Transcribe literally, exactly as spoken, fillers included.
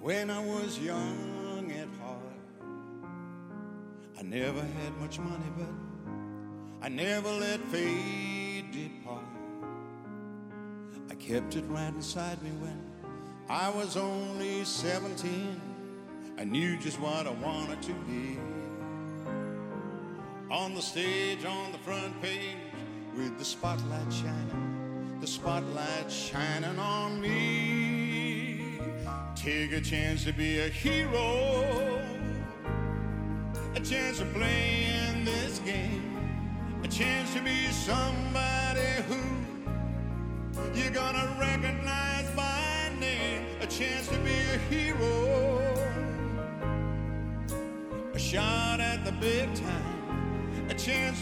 When I was young at heart, I never had much money, but I never let fate depart. I kept it right inside me when I was only seventeen. I knew just what I wanted to be. On the stage, on the front page, with the spotlight shining, the spotlight shining on me. Take a chance to be a hero, a chance to play in this game, a chance to be somebody who you're gonna recognize by name, a chance to be a hero, a shot at the big time, a chance